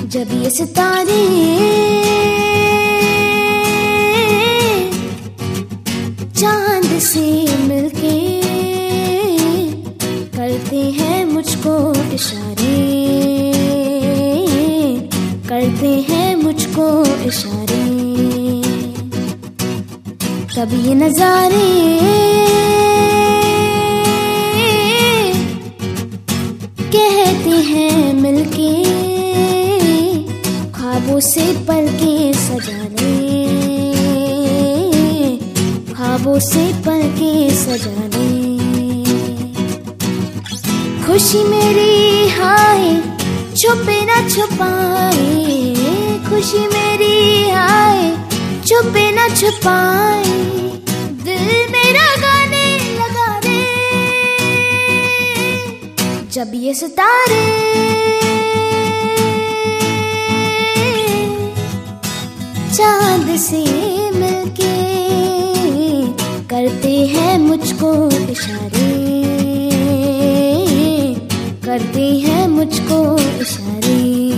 जब ये सितारे चांद से मिलके करते हैं मुझको इशारे, करते हैं मुझको इशारे। तब ये नजारे कहते हैं मिलके ख्वाबों से पलके सजाने, ख्वाबों से पलके सजाने। खुशी मेरी हाय छुपे ना छुपाए, खुशी मेरी हाय छुपे ना छुपाए। दिल मेरा गाने लगा दे जब ये सितारे चांद से मिलके करते हैं मुझको इशारे, करते हैं मुझको इशारे।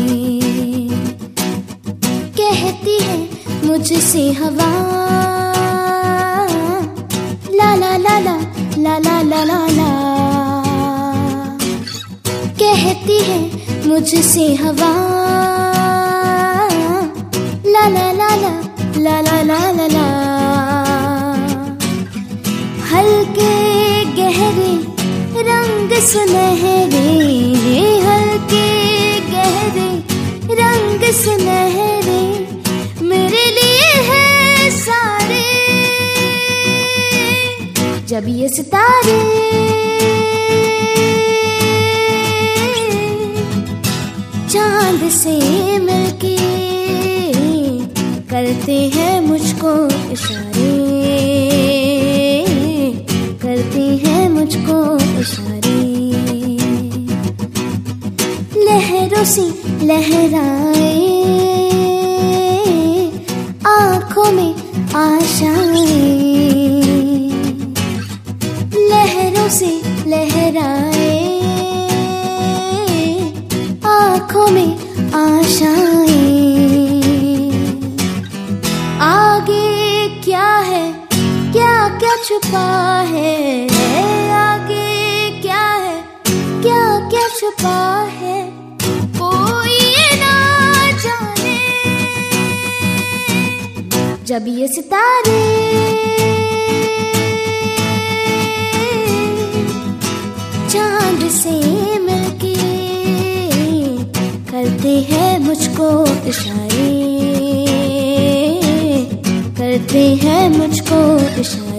कहती है मुझसे हवा ला ला ला ला ला ला ला ला ला। कहती है मुझसे हवा ला ला ला ला ला ला ला ला ला। हल्के गहरे रंग सुनहरे, हल्के गहरे रंग सुनहरे मेरे लिए है सारे। जब ये सितारे चांद से मिलके करते हैं मुझको इशारे, करते हैं मुझको इशारे। लहरों से लहराए आँखों में आशाएं, लहरों से लहराए आँखों में आशाएं। आगे क्या है क्या क्या छुपा है, आगे क्या है क्या क्या छुपा है कोई ये ना जाने। जब ये सितारे चांद से मिलके करते हैं मुझको इशारे, करते हैं मुझको इशारे।